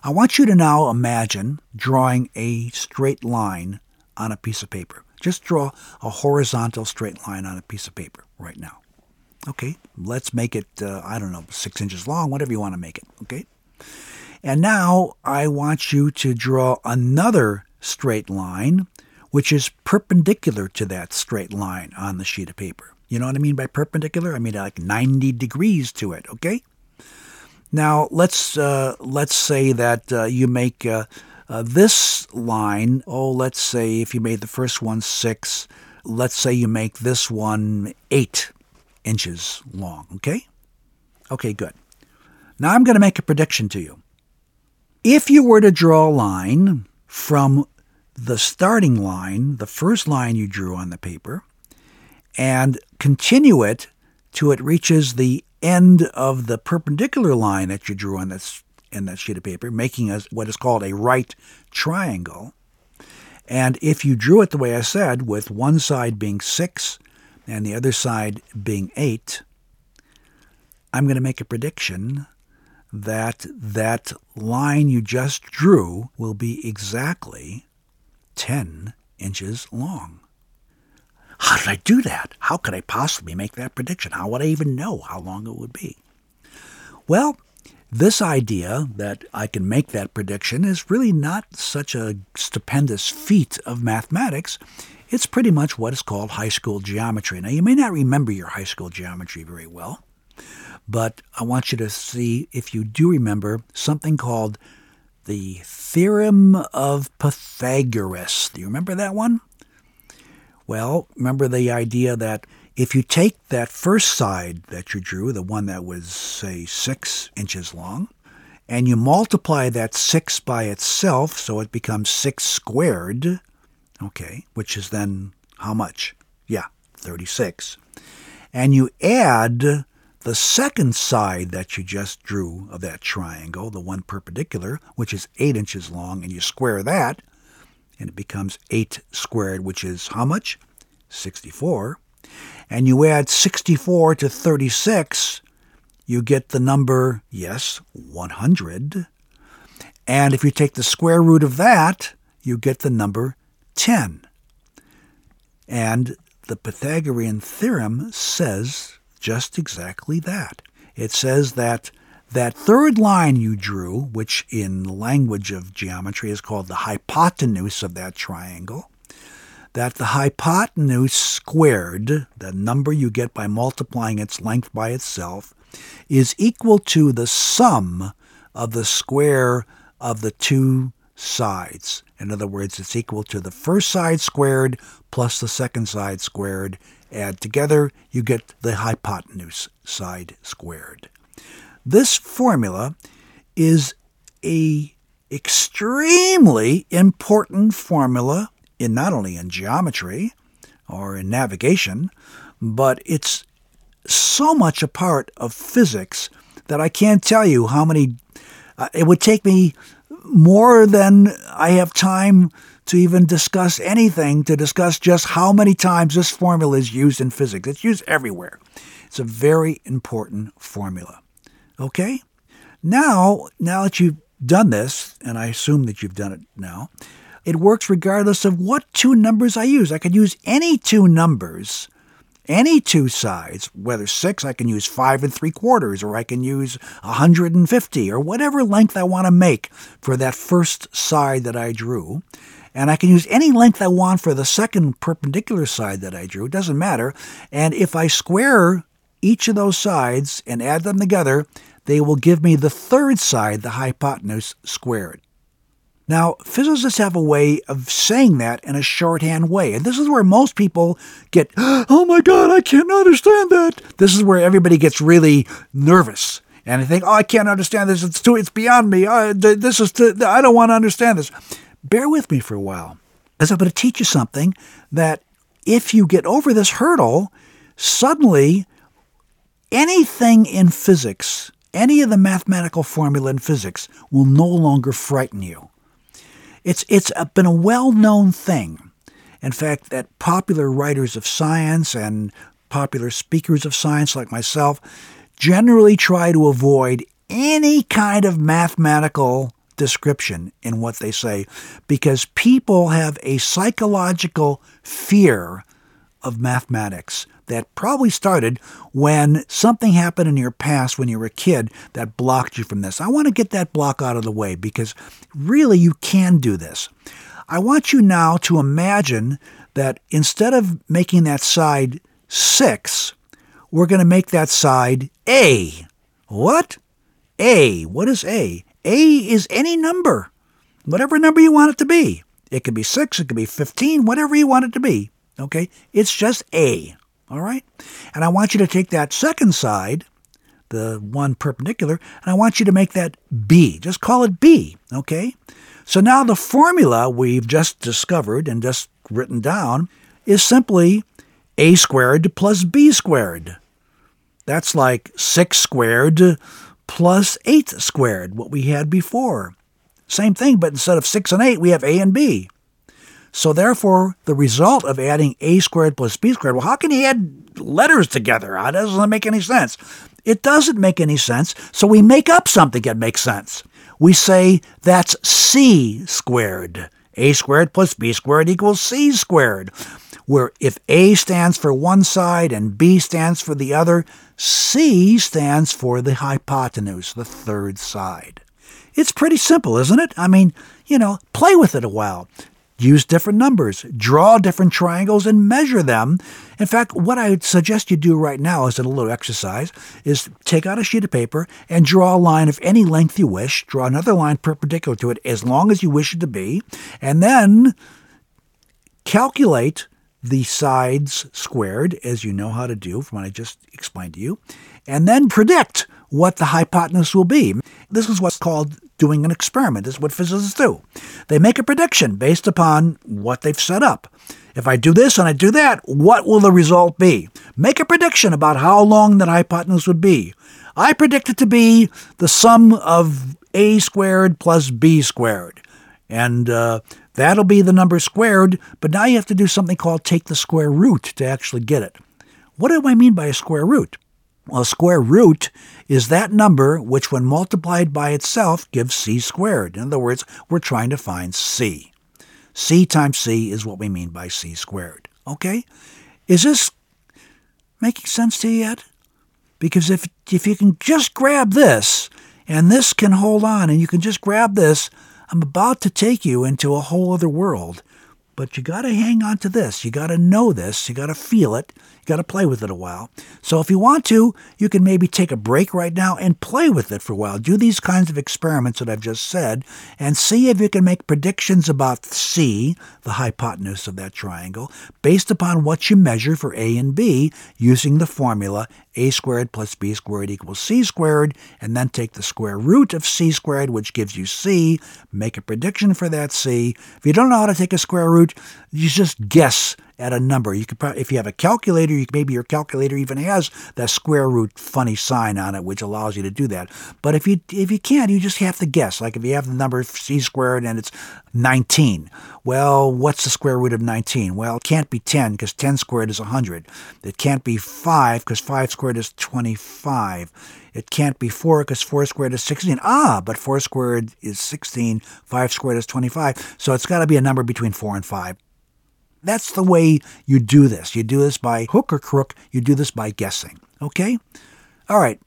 I want you to now imagine drawing a straight line on a piece of paper. Just draw a horizontal straight line on a piece of paper right now. Okay, let's make it, 6 inches long, whatever you want to make it, okay? And now I want you to draw another straight line, which is perpendicular to that straight line on the sheet of paper. You know what I mean by perpendicular? I mean like 90 degrees to it, okay? Now, let's say that you make this line, let's say if you made the first one 6, let's say you make this one 8 inches long, okay? Okay, good. Now I'm going to make a prediction to you. If you were to draw a line from the starting line, the first line you drew on the paper, and continue it till it reaches the end of the perpendicular line that you drew on that sheet of paper, making what is called a right triangle. And if you drew it the way I said, with one side being 6 and the other side being 8, I'm going to make a prediction that that line you just drew will be exactly 10 inches long. How did I do that? How could I possibly make that prediction? How would I even know how long it would be? Well, this idea that I can make that prediction is really not such a stupendous feat of mathematics. It's pretty much what is called high school geometry. Now, you may not remember your high school geometry very well, but I want you to see if you do remember something called the Theorem of Pythagoras. Do you remember that one? Well, remember the idea that if you take that first side that you drew, the one that was, say, 6 inches long, and you multiply that 6 by itself, so it becomes 6 squared, okay, which is then how much? Yeah, 36. And you add the second side that you just drew of that triangle, the one perpendicular, which is 8 inches long, and you square that, and it becomes 8 squared, which is how much? 64. And you add 64 to 36, you get the number, yes, 100. And if you take the square root of that, you get the number 10. And the Pythagorean theorem says just exactly that. It says that that third line you drew, which in the language of geometry is called the hypotenuse of that triangle, that the hypotenuse squared, the number you get by multiplying its length by itself, is equal to the sum of the square of the two sides. In other words, it's equal to the first side squared plus the second side squared. Add together, you get the hypotenuse side squared. This formula is an extremely important formula not only in geometry or in navigation, but it's so much a part of physics that I can't tell you how many. It would take me more than I have time to even discuss anything, to discuss just how many times this formula is used in physics. It's used everywhere. It's a very important formula. Okay? Now that you've done this, and I assume that you've done it now, it works regardless of what two numbers I use. I could use any two numbers, any two sides. Whether 6, I can use 5 3/4, or I can use 150, or whatever length I want to make for that first side that I drew. And I can use any length I want for the second perpendicular side that I drew. It doesn't matter. And if I square each of those sides and add them together, they will give me the third side, the hypotenuse squared. Now, physicists have a way of saying that in a shorthand way. And this is where most people get, oh my God, I can't understand that. This is where everybody gets really nervous. And they think, I can't understand this. It's beyond me. I don't want to understand this. Bear with me for a while, because I'm going to teach you something that if you get over this hurdle, suddenly anything in physics, any of the mathematical formula in physics will no longer frighten you. It's been a well-known thing, in fact, that popular writers of science and popular speakers of science like myself generally try to avoid any kind of mathematical description in what they say because people have a psychological fear of mathematics that probably started when something happened in your past when you were a kid that blocked you from this. I want to get that block out of the way because really you can do this. I want you now to imagine that instead of making that side 6, we're going to make that side A. What? A. What is A? A is any number, whatever number you want it to be. It could be 6, it could be 15, whatever you want it to be. Okay? It's just A. All right? And I want you to take that second side, the one perpendicular, and I want you to make that B. Just call it B. Okay? So now the formula we've just discovered and just written down is simply A squared plus B squared. That's like 6 squared plus 8 squared, what we had before. Same thing, but instead of 6 and 8, we have A and B. So therefore, the result of adding A squared plus B squared, well, how can you add letters together? How does that make any sense? It doesn't make any sense, so we make up something that makes sense. We say that's C squared. A squared plus B squared equals C squared. Where if A stands for one side and B stands for the other, C stands for the hypotenuse, the third side. It's pretty simple, isn't it? I mean, play with it a while. Use different numbers, draw different triangles, and measure them. In fact, what I would suggest you do right now as a little exercise is take out a sheet of paper and draw a line of any length you wish. Draw another line perpendicular to it as long as you wish it to be. And then calculate the sides squared, as you know how to do from what I just explained to you. And then predict what the hypotenuse will be. This is what's called doing an experiment. This is what physicists do. They make a prediction based upon what they've set up. If I do this and I do that, what will the result be? Make a prediction about how long that hypotenuse would be. I predict it to be the sum of A squared plus B squared. And that'll be the number squared, but now you have to do something called take the square root to actually get it. What do I mean by a square root? Well, a square root is that number which, when multiplied by itself, gives C squared. In other words, we're trying to find C. C times C is what we mean by C squared. Okay? Is this making sense to you yet? Because if you can just grab this, and this can hold on, and you can just grab this, I'm about to take you into a whole other world. But you got to hang on to this. You got to know this. You got to feel it. You got to play with it a while. So if you want to, you can maybe take a break right now and play with it for a while. Do these kinds of experiments that I've just said and see if you can make predictions about C, the hypotenuse of that triangle, based upon what you measure for A and B using the formula A squared plus B squared equals C squared, and then take the square root of C squared, which gives you C, make a prediction for that C. If you don't know how to take a square root, you just guess at a number. You could probably, if you have a calculator, maybe your calculator even has that square root funny sign on it, which allows you to do that. But if you can't, you just have to guess. Like if you have the number C squared and it's 19. Well, what's the square root of 19? Well, it can't be 10 because 10 squared is 100. It can't be 5 because 5 squared is 25. It can't be 4 because 4 squared is 16. But 4 squared is 16. 5 squared is 25. So it's got to be a number between 4 and 5. That's the way you do this. You do this by hook or crook. You do this by guessing. Okay? All right.